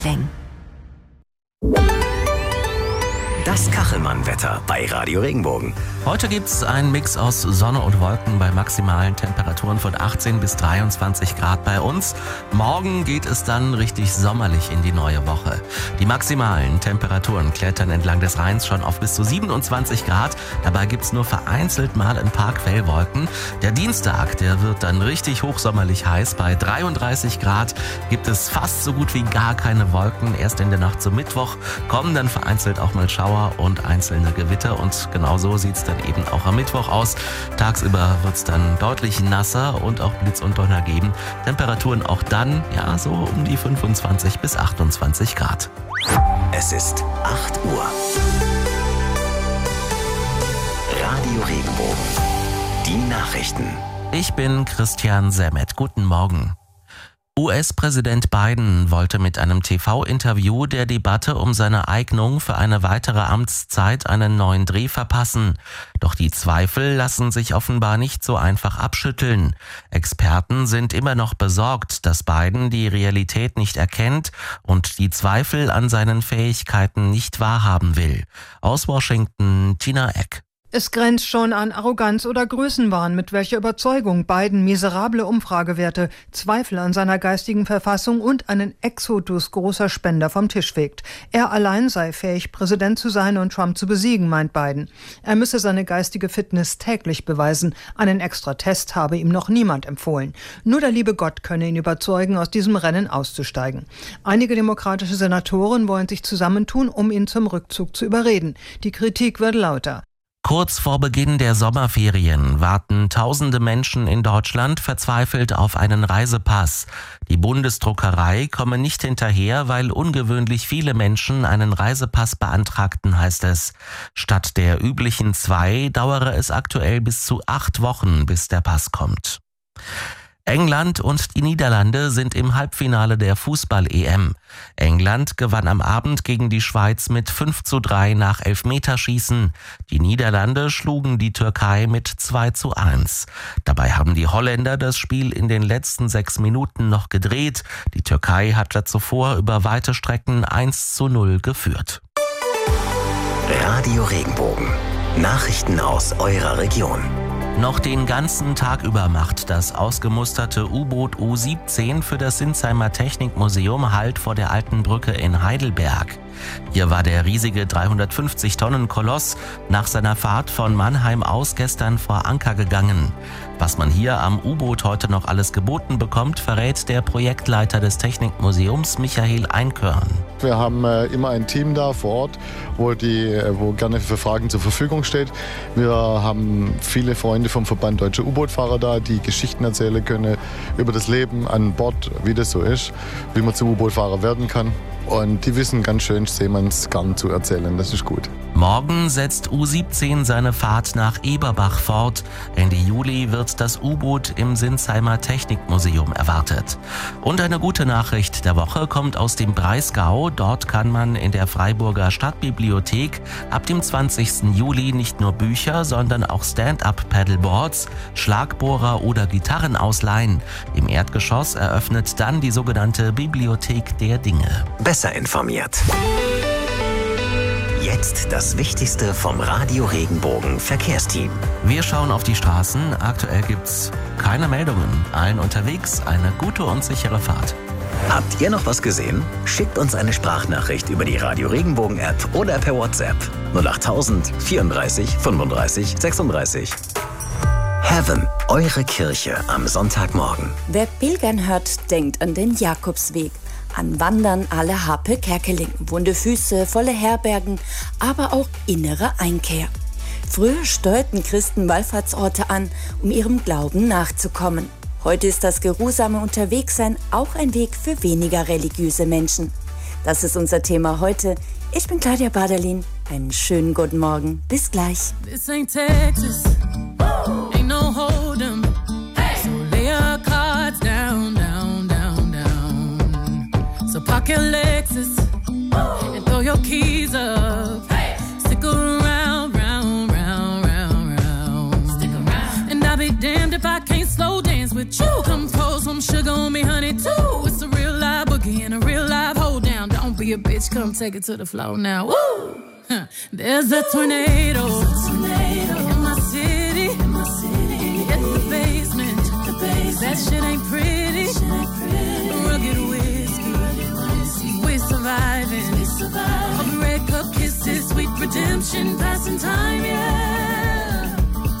Das Kachelmann-Wetter bei Radio Regenbogen. Heute gibt's einen Mix aus Sonne und Wolken bei maximalen Temperaturen von 18 bis 23 Grad bei uns. Morgen geht es dann richtig sommerlich in die neue Woche. Die maximalen Temperaturen klettern entlang des Rheins schon auf bis zu 27 Grad. Dabei gibt's nur vereinzelt mal ein paar Quellwolken. Der Dienstag, der wird dann richtig hochsommerlich heiß. Bei 33 Grad gibt es fast so gut wie gar keine Wolken. Erst in der Nacht zum Mittwoch kommen dann vereinzelt auch mal Schauer und einzelne Gewitter und genauso sieht's dann eben auch am Mittwoch aus. Tagsüber wird's dann deutlich nasser und auch Blitz und Donner geben. Temperaturen auch dann, ja, so um die 25 bis 28 Grad. Es ist 8 Uhr. Radio Regenbogen. Die Nachrichten. Ich bin Christian Semmet. Guten Morgen. US-Präsident Biden wollte mit einem TV-Interview der Debatte um seine Eignung für eine weitere Amtszeit einen neuen Dreh verpassen. Doch die Zweifel lassen sich offenbar nicht so einfach abschütteln. Experten sind immer noch besorgt, dass Biden die Realität nicht erkennt und die Zweifel an seinen Fähigkeiten nicht wahrhaben will. Aus Washington, Tina Eck. Es grenzt schon an Arroganz oder Größenwahn, mit welcher Überzeugung Biden miserable Umfragewerte, Zweifel an seiner geistigen Verfassung und einen Exodus großer Spender vom Tisch fegt. Er allein sei fähig, Präsident zu sein und Trump zu besiegen, meint Biden. Er müsse seine geistige Fitness täglich beweisen. Einen extra Test habe ihm noch niemand empfohlen. Nur der liebe Gott könne ihn überzeugen, aus diesem Rennen auszusteigen. Einige demokratische Senatoren wollen sich zusammentun, um ihn zum Rückzug zu überreden. Die Kritik wird lauter. Kurz vor Beginn der Sommerferien warten tausende Menschen in Deutschland verzweifelt auf einen Reisepass. Die Bundesdruckerei komme nicht hinterher, weil ungewöhnlich viele Menschen einen Reisepass beantragten, heißt es. Statt der üblichen 2 dauere es aktuell bis zu 8 Wochen, bis der Pass kommt. England und die Niederlande sind im Halbfinale der Fußball-EM. England gewann am Abend gegen die Schweiz mit 5:3 nach Elfmeterschießen. Die Niederlande schlugen die Türkei mit 2:1. Dabei haben die Holländer das Spiel in den letzten 6 Minuten noch gedreht. Die Türkei hatte zuvor über weite Strecken 1:0 geführt. Radio Regenbogen. Nachrichten aus eurer Region. Noch den ganzen Tag über macht das ausgemusterte U-Boot U-17 für das Sinsheimer Technikmuseum Halt vor der Alten Brücke in Heidelberg. Hier war der riesige 350-Tonnen-Koloss nach seiner Fahrt von Mannheim aus gestern vor Anker gegangen. Was man hier am U-Boot heute noch alles geboten bekommt, verrät der Projektleiter des Technikmuseums Michael Einkörn. Wir haben immer ein Team da vor Ort, wo gerne für Fragen zur Verfügung steht. Wir haben viele Freunde vom Verband Deutsche U-Boot-Fahrer da, die Geschichten erzählen können über das Leben an Bord, wie das so ist, wie man zum U-Boot-Fahrer werden kann. Und die wissen ganz schön Seemannsgarn zu erzählen, das ist gut. Morgen setzt U-17 seine Fahrt nach Eberbach fort. Ende Juli wird das U-Boot im Sinsheimer Technikmuseum erwartet. Und eine gute Nachricht der Woche kommt aus dem Breisgau. Dort kann man in der Freiburger Stadtbibliothek ab dem 20. Juli nicht nur Bücher, sondern auch Stand-up-Paddleboards, Schlagbohrer oder Gitarren ausleihen. Im Erdgeschoss eröffnet dann die sogenannte Bibliothek der Dinge. Besser informiert. Jetzt das Wichtigste vom Radio Regenbogen Verkehrsteam. Wir schauen auf die Straßen. Aktuell gibt's keine Meldungen. Allen unterwegs eine gute und sichere Fahrt. Habt ihr noch was gesehen? Schickt uns eine Sprachnachricht über die Radio Regenbogen App oder per WhatsApp 08000 34 35 36. Heaven, eure Kirche am Sonntagmorgen. Wer pilgern hört, denkt an den Jakobsweg. An Wandern aller Hape Kerkeling, wunde Füße, volle Herbergen, aber auch innere Einkehr. Früher steuerten Christen Wallfahrtsorte an, um ihrem Glauben nachzukommen. Heute ist das geruhsame Unterwegssein auch ein Weg für weniger religiöse Menschen. Das ist unser Thema heute. Ich bin Claudia Baderlin. Einen schönen guten Morgen. Bis gleich. This ain't Texas. Ain't no hold'em. So lay your cards down, down, down, down. So park your Lexus and throw your keys up. Stick around, round, round, round, round. Stick around. And I'll be damned if I can't slow dance with you. Come pour some sugar on me, honey, too. It's a real live boogie and a real live hold down. be a bitch, come take it to the floor now. Woo! There's a tornado in my city. In the basement. That shit ain't pretty. Rugged whiskey. We're surviving. All the red cup kisses, sweet redemption, passing time, yeah.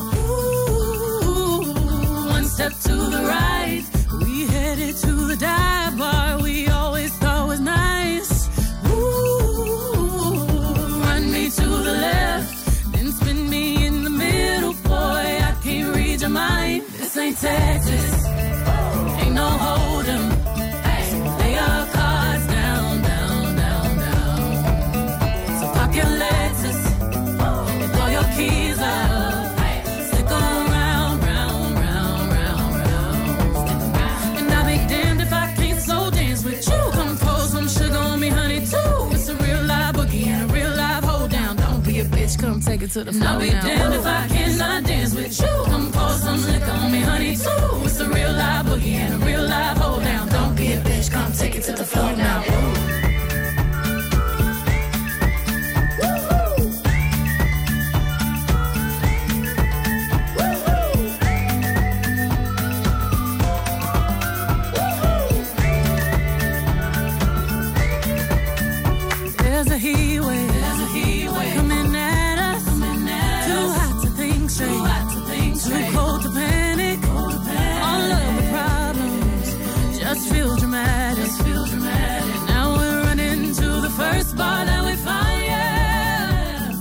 Ooh, one step to the right. We headed to the dive bar we always thought was nice. Ooh, run me to the left, then spin me in the middle. Boy, I can't read your mind. This ain't Texas, ain't no hold'em. Lay your cards down, down, down, down. So park your Lexus and throw your keys up. Stick around, round, round, round, round. And I'll be damned if I can't slow dance with you. Come pour some sugar on me, honey, too. It's a real live boogie and a real live hold down. Don't be a bitch, come take it to the floor. I'll be damned if I cannot dance with you. Come pour some liquor on me, honey, too. It's a real live boogie and a real live hold down. Don't be a bitch, come take it to the floor now. There's a heat wave coming at us. Too hot to think straight, too cold to panic. All of the problems just feel dramatic. Now we're running to the first bar that we find, yeah.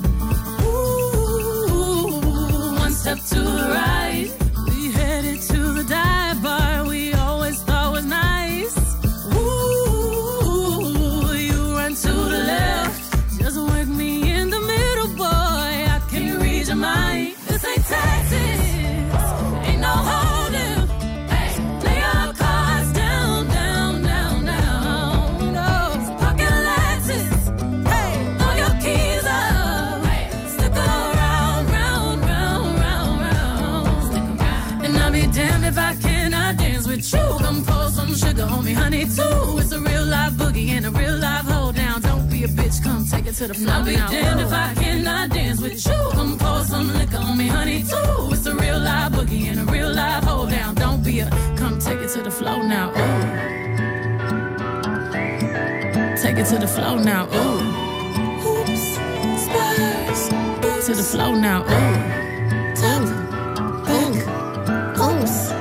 Ooh, one step to the right. We headed to the dive bar we always thought was nice. Ooh, you run to the left, just work me in the middle, boy. I can't read your mind. This ain't Texas, ain't no hold'em. Lay your cards down, down, down, down. No, so park your Lexus, throw your keys up. Stick around, round, round, round, round. And I'll be damned if I cannot dance with you. Come pour some sugar on me, honey, too. It's a real live boogie and a real live hold down. Don't be a bitch, come take it to the floor. I'll be damned if I cannot dance with you. Come pour some liquor on me, honey, too. It's a real live boogie and a real live hold down. Don't be a, come take it to the floor now. Ooh. Take it to the floor now. Ooh. Hoops, spurs, boots. To the floor now. Ooh. Top, back, pulse.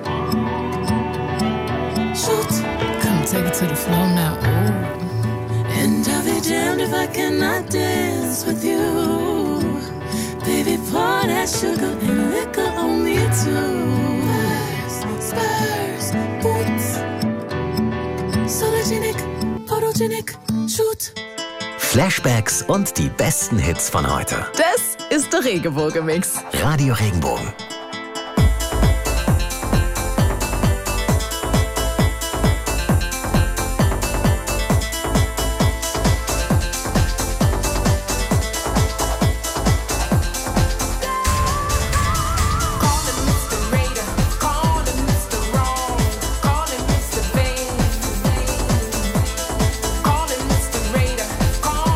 Shoot. Come take it to the floor now. Ooh. And I'll be damned if I cannot dance with you. Baby, pour that sugar and liquor on me too. Spurs, boots. Sologenic, photogenic, shoot. Flashbacks und die besten Hits von heute. Das ist der Regenbogen-Mix. Radio Regenbogen.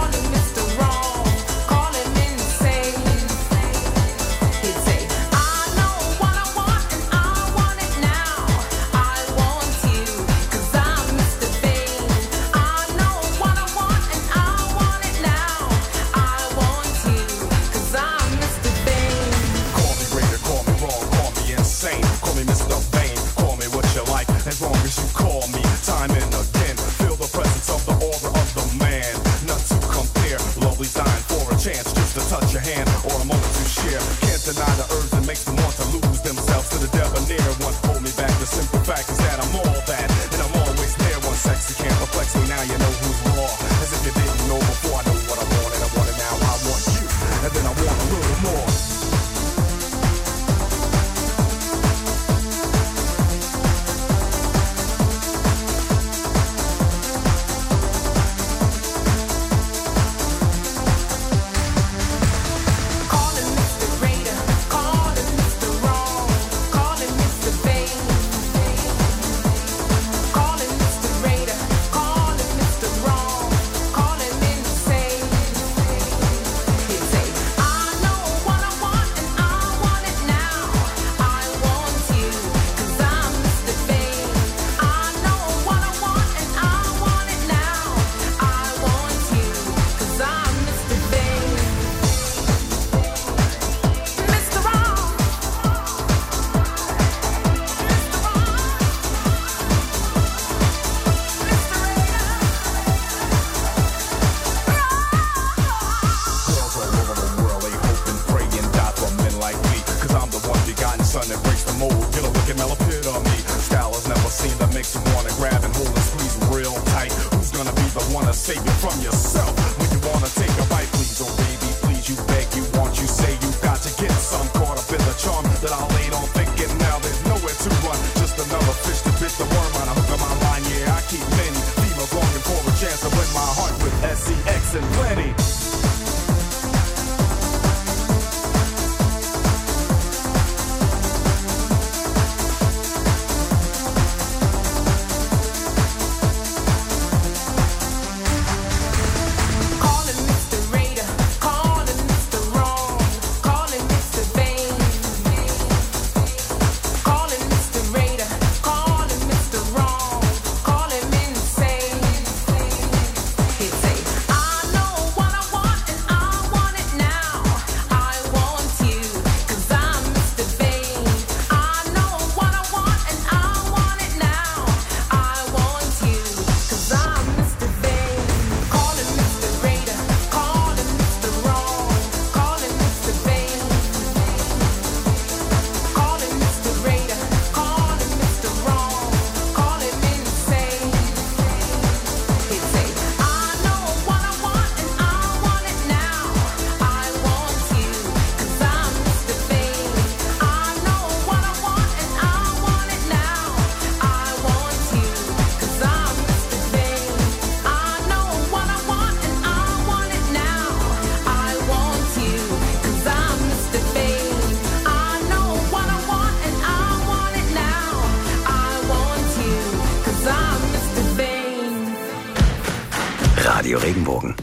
He'd say, I save you from yourself. When you wanna take a bite, please, oh baby, please, you beg, you want, you say you got to get some. Caught up in the charm that I laid on thinking now there's nowhere to run. Just another fish to bit the worm on a hook of my line. Yeah, I keep many females longing for a chance to win my heart with SCX and plenty. Radio Regenbogen.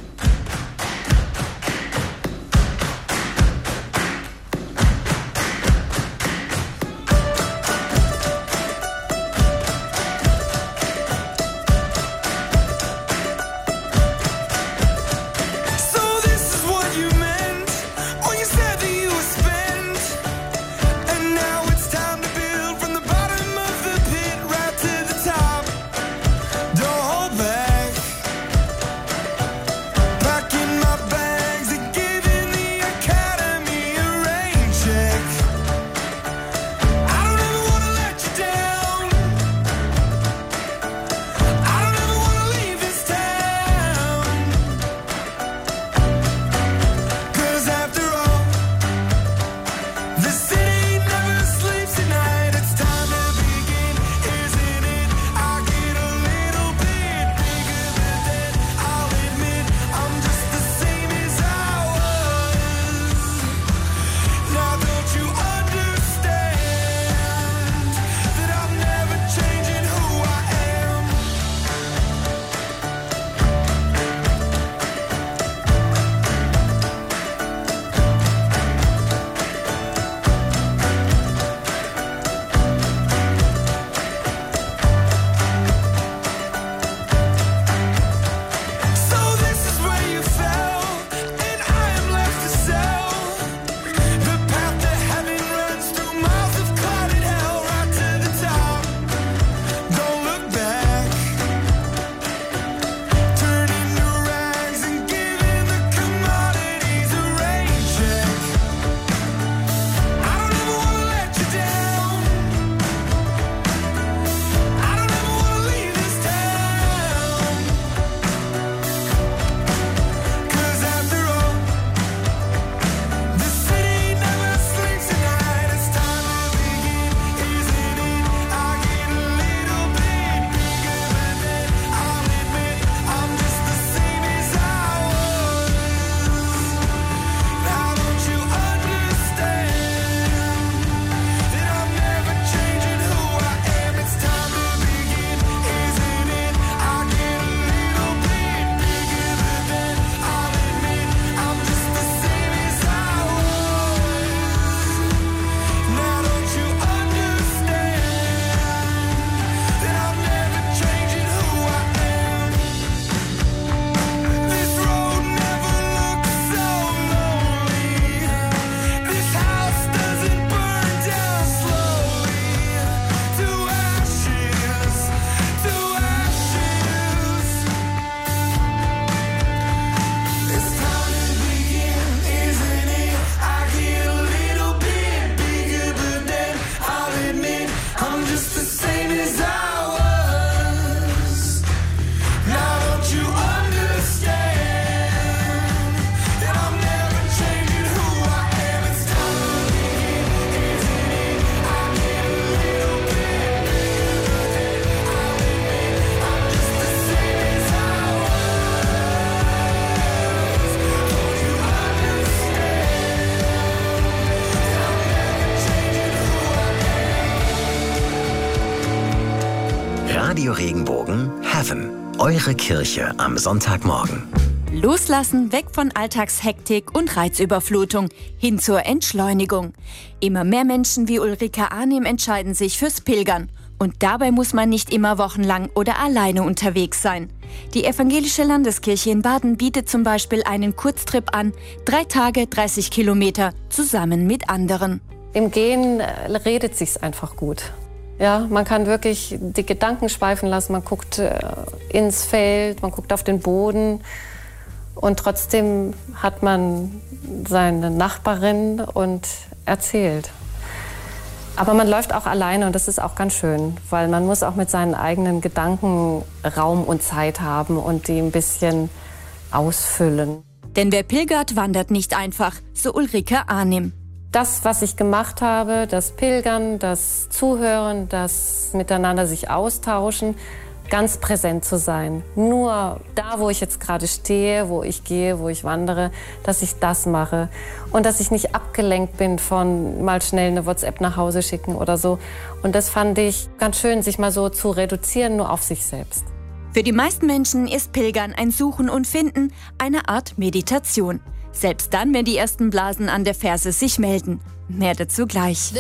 Regenbogen Heaven. Eure Kirche am Sonntagmorgen. Loslassen, weg von Alltagshektik und Reizüberflutung, hin zur Entschleunigung. Immer mehr Menschen wie Ulrika Arnim entscheiden sich fürs Pilgern. Und dabei muss man nicht immer wochenlang oder alleine unterwegs sein. Die Evangelische Landeskirche in Baden bietet zum Beispiel einen Kurztrip an, 3 Tage, 30 Kilometer, zusammen mit anderen. Im Gehen redet sich's einfach gut. Ja, man kann wirklich die Gedanken schweifen lassen, man guckt ins Feld, man guckt auf den Boden und trotzdem hat man seine Nachbarin und erzählt. Aber man läuft auch alleine und das ist auch ganz schön, weil man muss auch mit seinen eigenen Gedanken Raum und Zeit haben und die ein bisschen ausfüllen. Denn wer pilgert, wandert nicht einfach, so Ulrika Arnim. Das, was ich gemacht habe, das Pilgern, das Zuhören, das Miteinander sich austauschen, ganz präsent zu sein. Nur da, wo ich jetzt gerade stehe, wo ich gehe, wo ich wandere, dass ich das mache. Und dass ich nicht abgelenkt bin von mal schnell eine WhatsApp nach Hause schicken oder so. Und das fand ich ganz schön, sich mal so zu reduzieren, nur auf sich selbst. Für die meisten Menschen ist Pilgern ein Suchen und Finden, eine Art Meditation. Selbst dann, wenn die ersten Blasen an der Ferse sich melden. Mehr dazu gleich.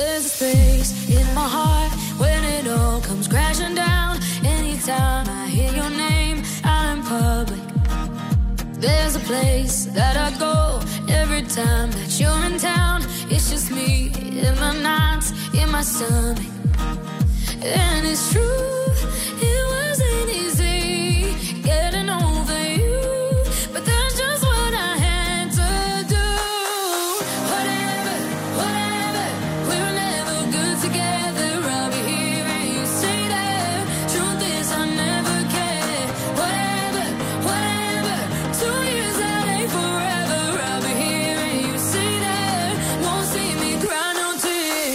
Anytime I hear your name out in public, there's a place that I go every time that you're in town. It's just me in my nights, in my stomach. And it's true, it wasn't easy getting over you, but that's just what I had to do. Whatever, whatever, we were never good together. I'll be here and you say that. Truth is I never cared. Whatever, whatever, 2 years that ain't forever. I'll be here and you say that. Won't see me cry no tears.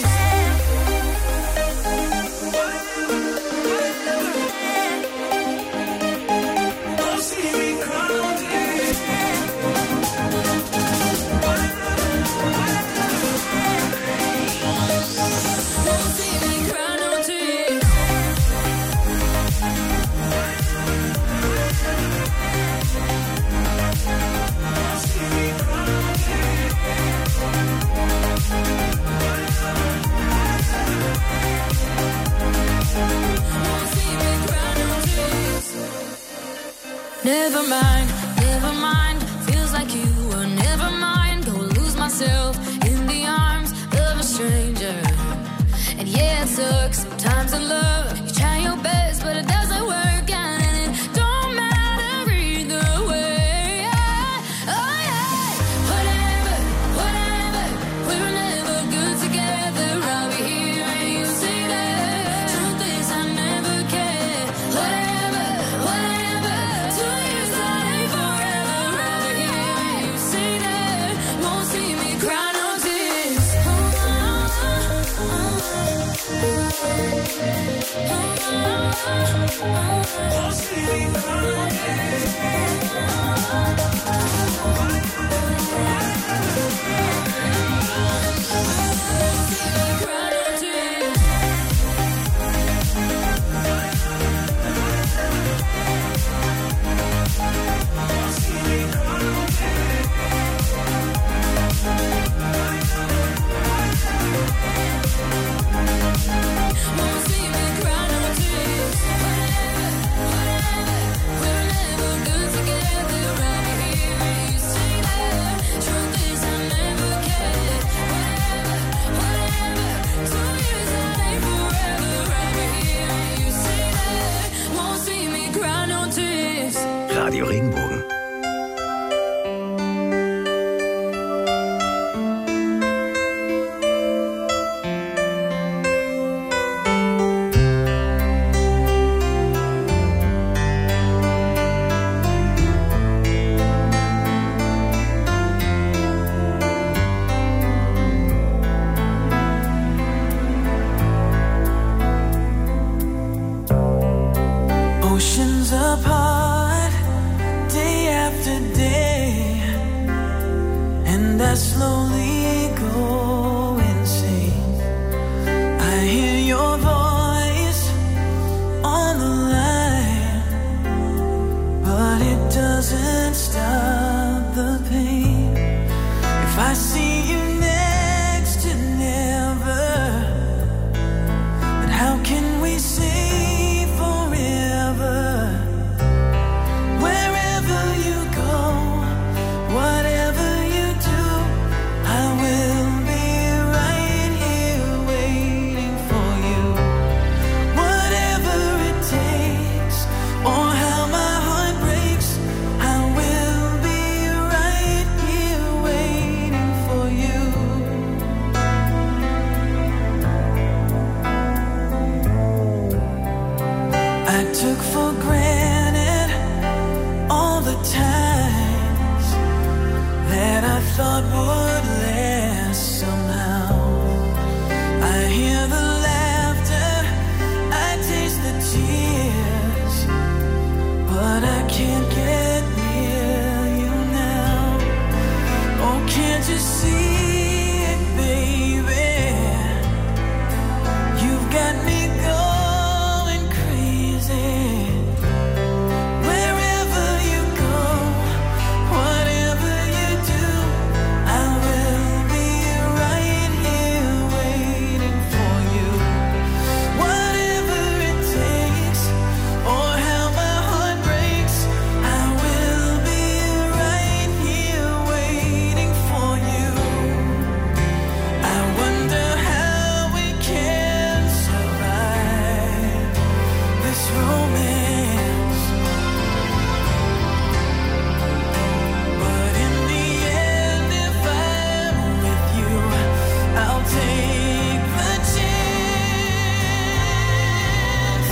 Won't see me cry no tears. Won't see me cry no tears. Never mind, never mind. Feels like you were never mind. Go lose myself in the arms of a stranger. And yeah, it sucks sometimes in love. You try your best, but it doesn't work out, and it don't matter either way. Oh yeah, whatever, whatever. We were never good together. I'll be here and you say that. Truth is I never cared. Whatever, whatever. 2 years that ain't forever. I'll be here and you say that. Won't see me cry no tears. Won't see me cry no Radio Regenbogen. Oceans apart, day after day, and I slowly go insane. I hear your voice on the line. doesn't stop the pain. If I see you next to never, then how can we say forever? Wherever you go, whatever you do, I will be right here waiting for you. Whatever it takes, or how my heart breaks, I will be right here waiting for you. I took for granted all the times that I thought would last somehow. I hear the laughter, I taste the tears, but I can't get near you now. Oh, can't you see it, baby? You've got me going crazy. Wherever you go, whatever you do, I will be right here waiting for you. Whatever it takes, or how my heart breaks, I will be right here waiting for you. I wonder how we can survive this romance. But in the end, if I'm with you, I'll take the chance.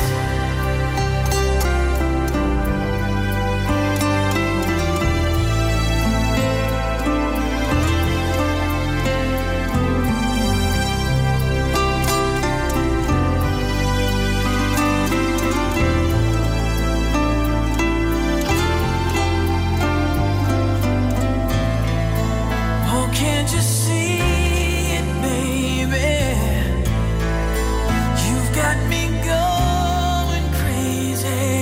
Oh, can't you see it, baby? You've got me going crazy.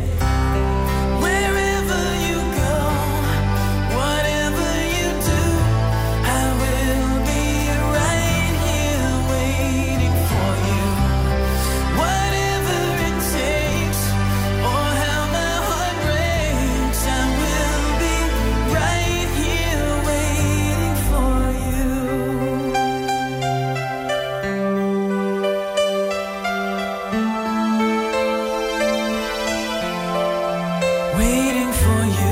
Wherever you go, whatever you do, I will be right here waiting for you. Whatever it takes, or how my heart breaks, I will be right here waiting for you. Waiting for you.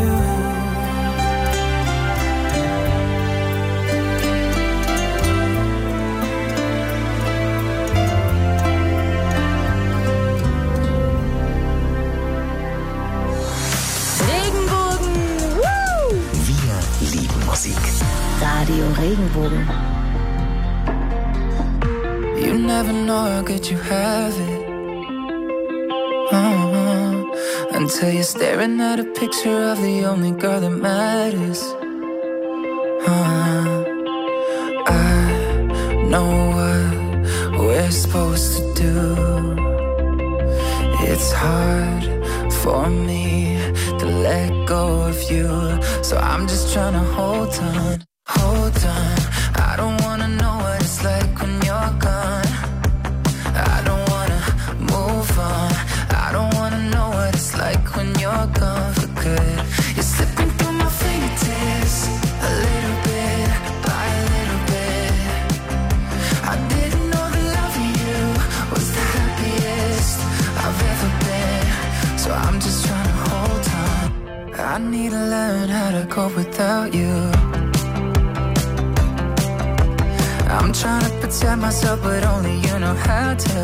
Regenbogen, woo! Wir lieben Musik. Radio Regenbogen. You never know how good you have it. Until you're staring at a picture of the only girl that matters. I know what we're supposed to do. It's hard for me to let go of you, so I'm just trying to hold on, hold on. I don't wanna know what it's like when you're gone. I don't wanna move on. I don't wanna know what it's like when you're gone for good. You're slipping through my fingertips, a little bit by a little bit. I didn't know that loving you was the happiest I've ever been, so I'm just trying to hold on. I need to learn how to cope without you. I'm trying to protect myself, but only you know how to.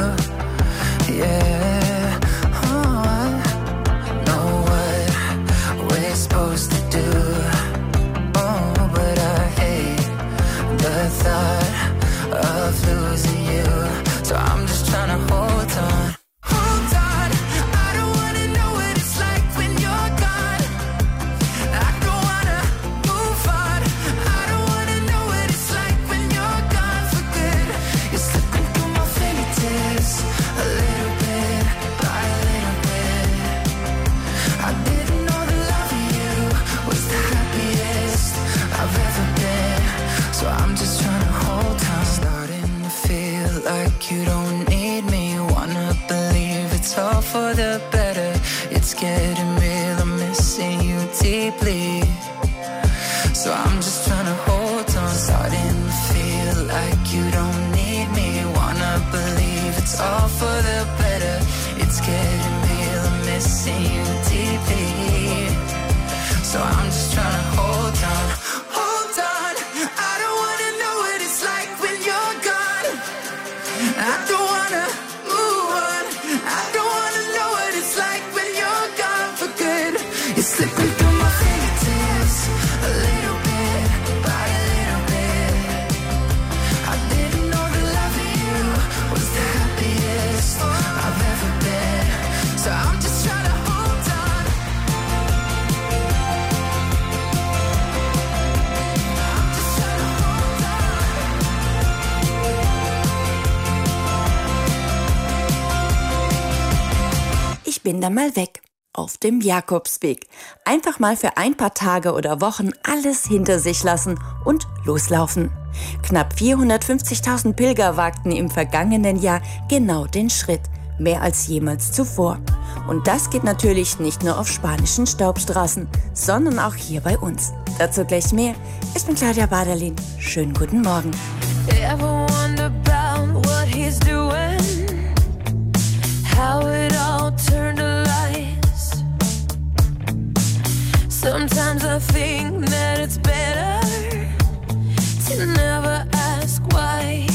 Yeah, oh, I know what we're supposed to do. Oh, but I hate the thought of losing you, so I'm just trying to hold on. Hold on, I don't wanna know what it's like when you're gone. I don't wanna move on. I don't wanna know what it's like when you're gone for good. You're slipping through my fingertips, a little bit by a little bit. I didn't know that love deeply. So I'm just trying to hold on, starting to feel like you don't need me. Wanna believe it's all for the better. It's getting real, I'm missing you deeply. So I'm just trying to hold on, hold on. I don't wanna know what it's like when you're gone. I don't wanna move on. I don't wanna know what it's like when you're gone for good. You're slipping through my fingertips, a little bit by a little bit. I didn't know the love of you was the happiest I've ever been. So I'm just trying to hold on. I'm just trying to hold on. Ich bin dann mal weg. Auf dem Jakobsweg. Einfach mal für ein paar Tage oder Wochen alles hinter sich lassen und loslaufen. Knapp 450.000 Pilger wagten im vergangenen Jahr genau den Schritt. Mehr als jemals zuvor. Und das geht natürlich nicht nur auf spanischen Staubstraßen, sondern auch hier bei uns. Dazu gleich mehr. Ich bin Claudia Baderlin. Schönen guten Morgen. Ever wonder about what he's doing? How it all turned to lies. Sometimes I think that it's better to never ask why.